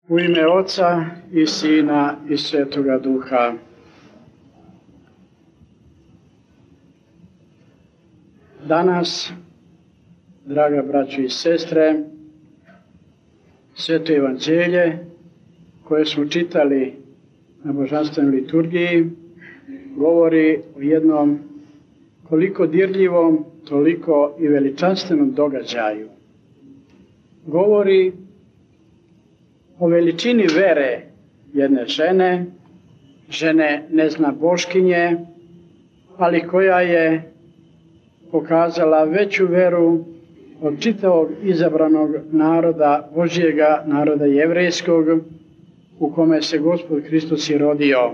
U ime Oca i Sina i Svetoga Duha. Danas, draga braćo i sestre, Sveto Evanđelje koje smo čitali na božanstvenoj liturgiji govori o jednom koliko dirljivom, toliko i veličanstvenom događaju. Govori o veličini vere jedne žene neznaboškinje, ali koja je pokazala veću veru od čitavog izabranog naroda Božjega, naroda jevrejskog, u kome se Gospod Hristos i rodio.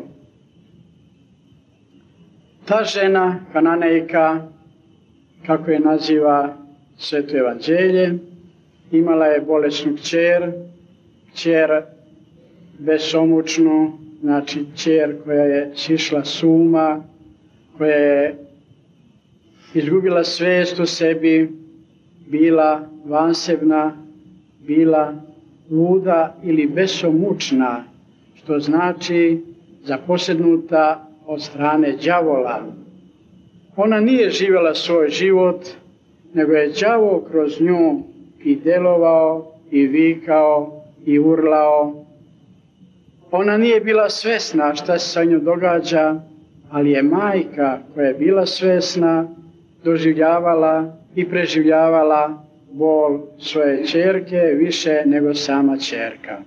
Ta žena, Kananejka, kako je naziva Sveto Evanđelje, imala je bolesnu kćer besomučnu, znači kćer koja je sišla s uma, koja je izgubila svest o sebi, bila vansebna, bila luda ili besomučna, što znači zaposjednuta od strane đavola. Ona nije živjela svoj život, nego je đavo kroz nju i delovao, i vikao, i urlao. Ona nije bila svesna šta se sa njom događa, ali je majka koja je bila svesna doživljavala i preživljavala bol svoje kćerke više nego sama kćerka.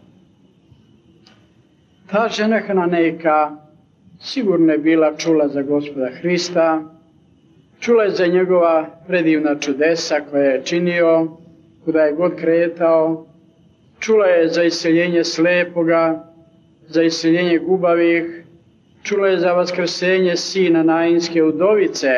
Ta žena Kananejka sigurno je bila čula za Gospoda Hrista, čula je za njegova predivna čudesa koja je činio, kuda je god kretao, čula je za isceljenje slepoga, za isceljenje gubavih, čula je za vaskrsenje sina Nainske udovice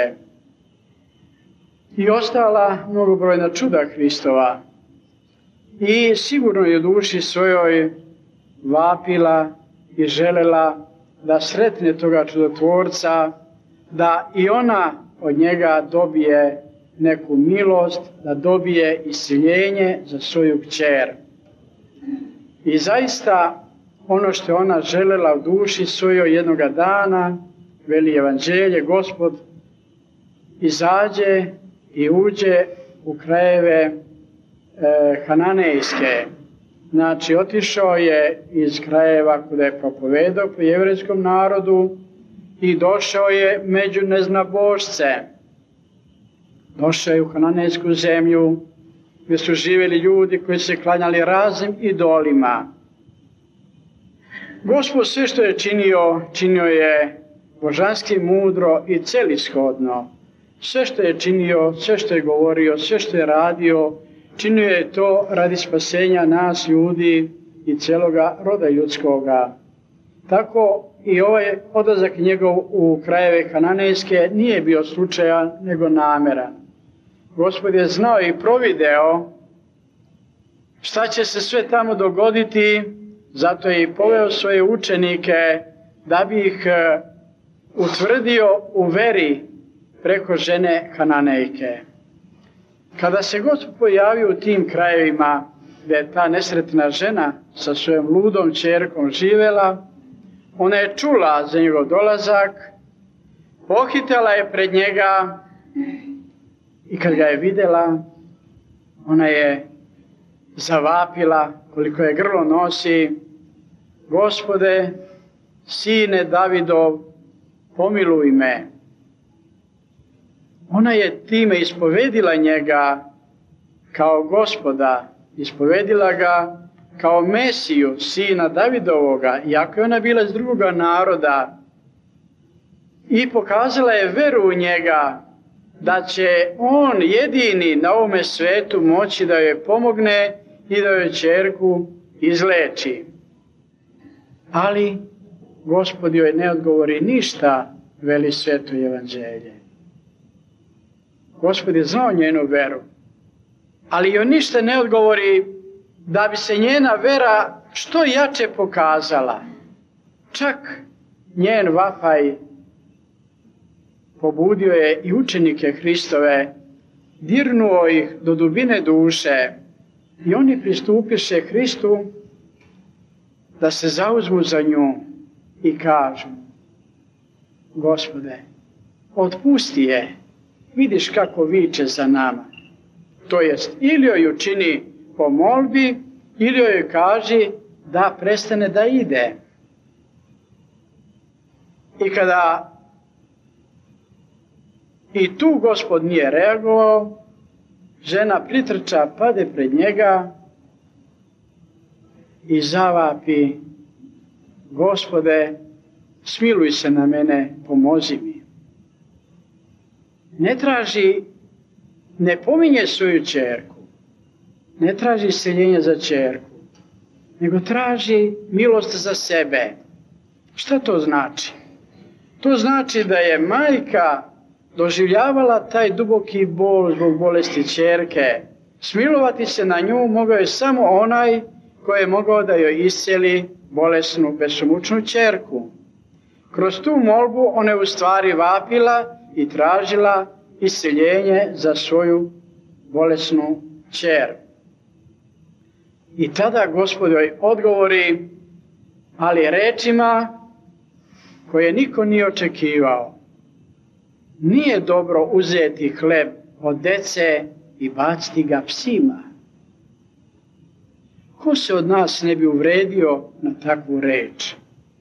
i ostala mnogobrojna čuda Hristova. I sigurno je u duši svojoj vapila i želela da sretne toga čudotvorca, da i ona od njega dobije neku milost, da dobije isceljenje za svoju kćer. I zaista ono što je ona želela u duši svojoj jednoga dana, veli Evanđelje, Gospod izađe i uđe u krajeve Hananejske. Znači, otišao je iz krajeva kuda je propovedao po jevrejskom narodu i došao je među neznabošce. Došao je u Hananejsku zemlju gdje su živjeli ljudi koji se klanjali raznim idolima. Gospod sve što je činio je božanski mudro i celishodno. Sve što je činio, sve što je govorio, sve što je radio, činio je to radi spasenja nas ljudi i celoga roda ljudskoga. Tako i ovaj odlazak njegov u krajeve Hananejske nije bio slučajan nego nameran. Gospod je znao i provideo šta će se sve tamo dogoditi, zato je i poveo svoje učenike da bi ih utvrdio u veri preko žene Kananejke. Kada se Gospod pojavio u tim krajevima gdje je ta nesretna žena sa svojom ludom kćerkom živjela, ona je čula za njegov dolazak, pohitala je pred njega i kad ga je vidjela, ona je zavapila koliko je grlo nosi: Gospode, sine Davidov, pomiluj me. Ona je time ispovedila njega kao Gospoda, ispovedila ga kao Mesiju, sina Davidovoga, iako je ona bila iz drugoga naroda, i pokazala je veru u njega, da će on jedini na ovome svetu moći da joj pomogne i da joj kćerku izleči. Ali Gospod joj ne odgovori ništa, veli Sveto Evanđelje. Gospod je znao njenu veru, ali joj ništa ne odgovori da bi se njena vera što jače pokazala. Čak njen vapaj pobudio je i učenike Hristove, dirnuo ih do dubine duše i oni pristupiše Hristu da se zauzmu za nju i kažu: Gospode, otpusti je, vidiš kako viče za nama. To jest, ili joj učini po molbi, ili joj kaži da prestane da ide. I kada i tu Gospod nije reagovao, žena pritrča, pade pred njega i zavapi: Gospode, smiluj se na mene, pomozi mi. Ne pominje svoju ćerku, ne traži isceljenje za ćerku, nego traži milost za sebe. Šta to znači? To znači da je majka doživljavala taj duboki bol zbog bolesti ćerke. Smilovati se na nju mogao je samo onaj koji je mogao da joj iscijeli bolesnu, besomučnu ćerku. Kroz tu molbu ona je u stvari vapila i tražila isceljenje za svoju bolesnu ćer. I tada Gospod joj odgovori, ali rečima koje niko nije očekivao: nije dobro uzeti hleb od dece i baciti ga psima. Ko se od nas ne bi uvredio na takvu reč?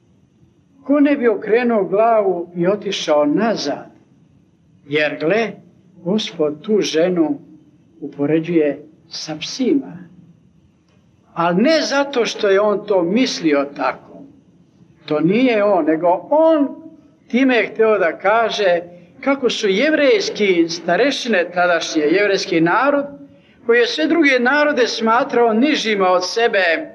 Ko ne bi okrenuo glavu i otišao nazad? Jer gle, Gospod tu ženu upoređuje sa psima. Ali ne zato što je on to mislio tako. To nije on, nego on time je htio da kaže kako su jevrejski starešine tadašnje, jevrejski narod, koji je sve druge narode smatrao nižima od sebe,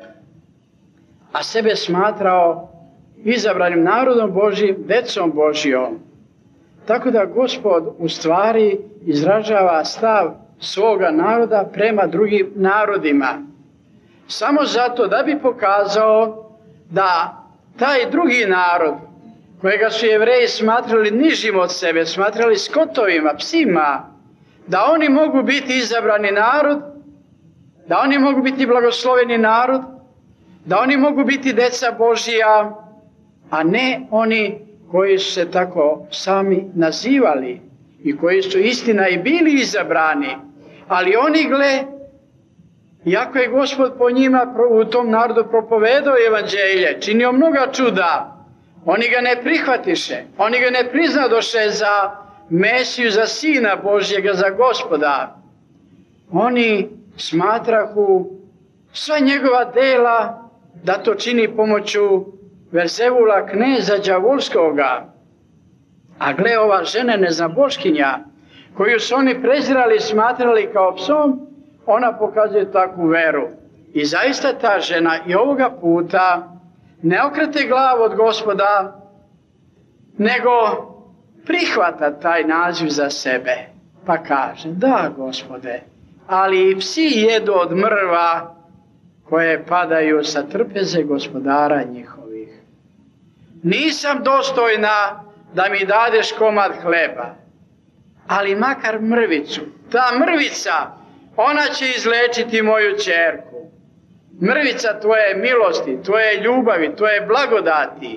a sebe smatrao izabranim narodom Božjim, decom Božjom. Tako da Gospod u stvari izražava stav svoga naroda prema drugim narodima. Samo zato da bi pokazao da taj drugi narod, kojega su Jevreji smatrali nižim od sebe, smatrali skotovima, psima, da oni mogu biti izabrani narod, da oni mogu biti blagosloveni narod, da oni mogu biti deca Božija, a ne oni koji su se tako sami nazivali i koji su istina i bili izabrani. Ali oni, gle, iako je Gospod po njima u tom narodu propovedao evanđelje, činio mnoga čuda, oni ga ne prihvatiše, oni ga ne priznadoše za Mesiju, za Sina Božjega, za Gospoda. Oni smatrahu sva njegova dela da to čini pomoću Verzevula, kneza đavolskoga. A gle, ova žena neznaboškinja, koju su oni prezirali i smatrali kao psom, ona pokazuje takvu veru. I zaista ta žena i ovoga puta ne okrete glavu od Gospoda, nego prihvata taj naziv za sebe. Pa kaže: da, Gospode, ali i psi jedu od mrva koje padaju sa trpeze gospodara njihovih. Nisam dostojna da mi dadeš komad hleba, ali makar mrvicu. Ta mrvica, ona će izlečiti moju ćerku. Mrvica tvoje milosti, tvoje ljubavi, tvoje blagodati.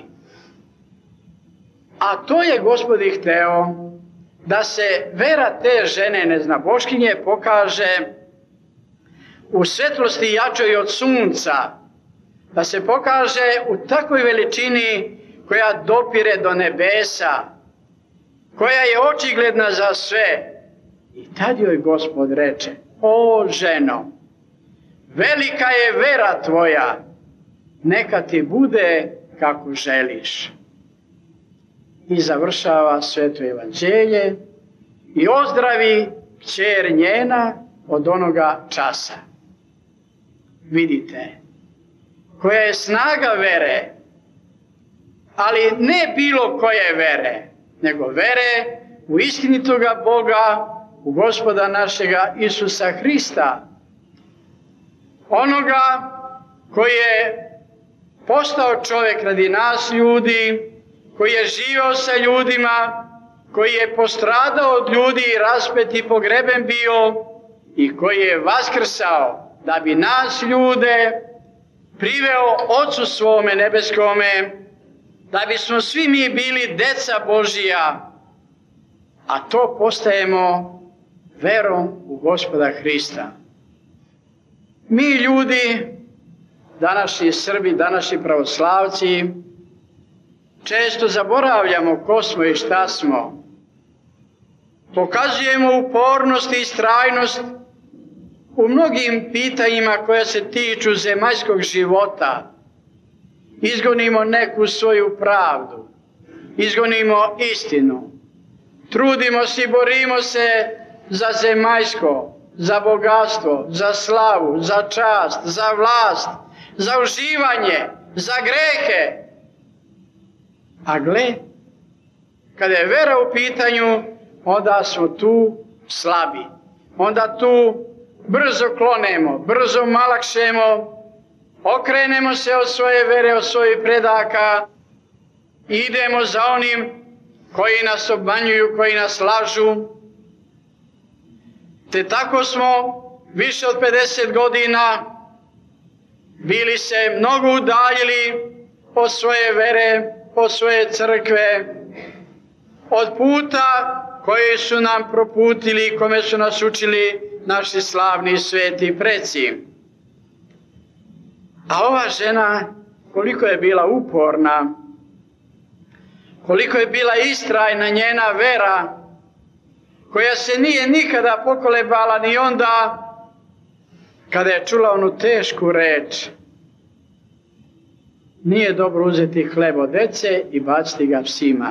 A to je Gospod i hteo, da se vera te žene neznaboškinje pokaže u svetlosti jačoj od sunca, da se pokaže u takvoj veličini koja dopire do nebesa, koja je očigledna za sve. I tad joj Gospod reče: o ženo, velika je vera tvoja, neka ti bude kako želiš. I završava sveto evanđelje i ozdravi kćer njena od onoga časa. Vidite, koja je snaga vere, ali ne bilo koje vere, nego vere u istinitoga Boga, u Gospoda našega Isusa Hrista, onoga koji je postao čovjek radi nas ljudi, koji je živio sa ljudima, koji je postradao od ljudi i raspet i pogreben bio i koji je vaskrsao da bi nas ljude priveo Ocu svome nebeskome, da bismo svi mi bili deca Božija, a to postajemo verom u Gospoda Hrista. Mi ljudi, današnji Srbi, današnji pravoslavci, često zaboravljamo ko smo i šta smo. Pokazujemo upornost i istrajnost u mnogim pitanjima koja se tiču zemaljskog života. Izgonimo neku svoju pravdu, izgonimo istinu. Trudimo se i borimo se za zemaljsko, za bogatstvo, za slavu, za čast, za vlast, za uživanje, za grehe. A gle, kada je vera u pitanju, onda smo tu slabi. Onda tu brzo klonemo, brzo malakšemo, okrenemo se od svoje vere, od svojih predaka i idemo za onim koji nas obmanjuju, koji nas lažu. Te tako smo više od 50 godina bili se mnogo udaljili od svoje vere, od svoje crkve, od puta koji su nam proputili, kome su nas učili naši slavni i sveti preci. A ova žena, koliko je bila uporna, koliko je bila istrajna njena vera, koja se nije nikada pokolebala ni onda kada je čula onu tešku reč: nije dobro uzeti hleb od dece i baciti ga psima.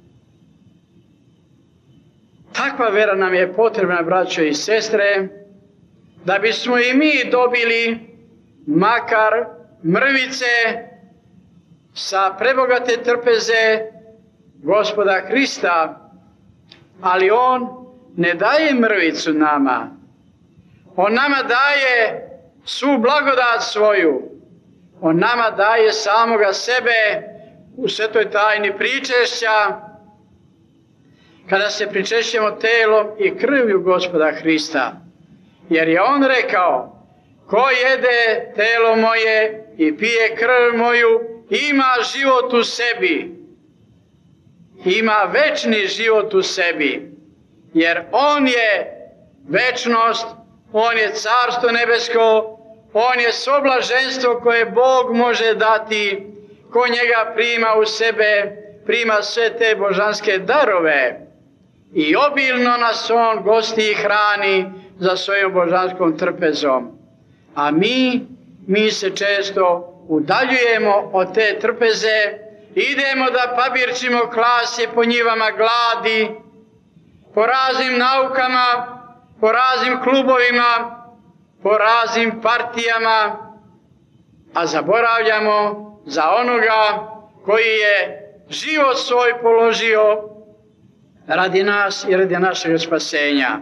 Takva vera nam je potrebna, braćo i sestre, da bismo i mi dobili makar mrvice sa prebogate trpeze Gospoda Hrista, ali On ne daje mrvicu nama. On nama daje svu blagodat svoju. On nama daje samoga sebe u svetoj tajni pričešća, kada se pričešćemo telom i krvlju Gospoda Hrista. Jer je On rekao: ko jede telo moje i pije krv moju, ima život u sebi. Ima večni život u sebi. Jer On je večnost, On je carstvo nebesko, On je svo blaženstvo koje Bog može dati, ko njega prima u sebe, prima sve te božanske darove. I obilno nas On gosti i hrani za svojom božanskom trpezom. A mi se često udaljujemo od te trpeze, idemo da pabirčimo klasje po njivama gladi, po raznim naukama, po raznim klubovima, po raznim partijama, a zaboravljamo za onoga koji je život svoj položio radi nas i radi našeg spasenja.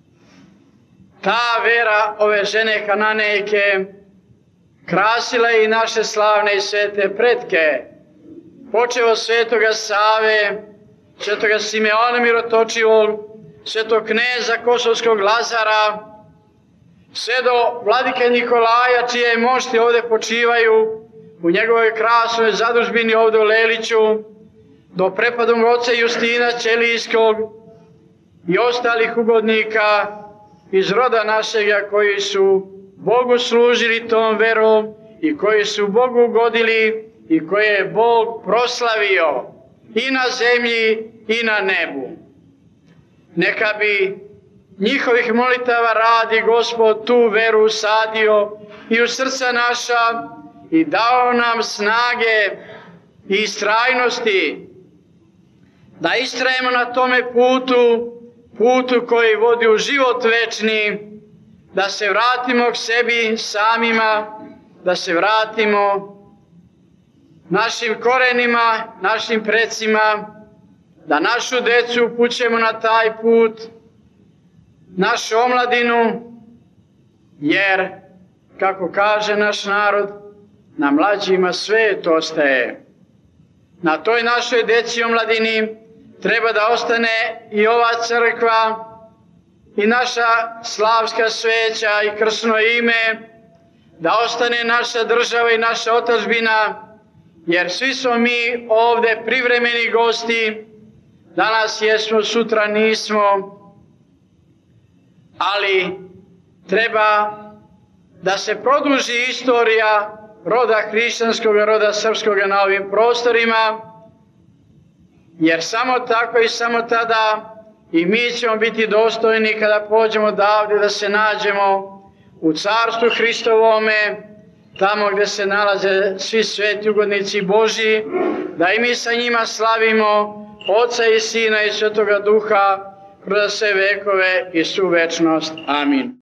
Ta vera ove žene Kananejke krasila je i naše slavne i svete pretke, počeo od svetoga Save, svetoga Simeona Mirotočivog, svetog kneza Kosovskog Lazara, sve do vladike Nikolaja, čije mošti ovde počivaju u njegovoj krasnoj zadužbini ovde u Leliću, do prepadnog oca Justina Ćelijskog i ostalih ugodnika iz roda našega koji su Bogu služili tom verom i koji su Bogu ugodili i koje je Bog proslavio i na zemlji i na nebu. Neka bi njihovih molitava radi Gospod tu veru usadio i u srca naša i dao nam snage i istrajnosti da istrajemo na tome putu koji vodi u život večni, da se vratimo k sebi samima, da se vratimo našim korenima, našim precima, da našu decu upućemo na taj put, našu omladinu, jer, kako kaže naš narod, na mlađima svet ostaje. Na toj našoj deci i omladini treba da ostane i ova crkva i naša slavska sveća i krsno ime, da ostane naša država i naša otadžbina, jer svi smo mi ovde privremeni gosti, danas jesmo, sutra nismo, ali treba da se produži istorija roda hrišćanskog, roda srpskog na ovim prostorima, jer samo tako i samo tada i mi ćemo biti dostojni kada pođemo odavde da se nađemo u carstvu Hristovome, tamo gde se nalaze svi sveti ugodnici Božji, da i mi sa njima slavimo Oca i Sina i Svetoga Duha kroz sve vekove i svu večnost. Amin.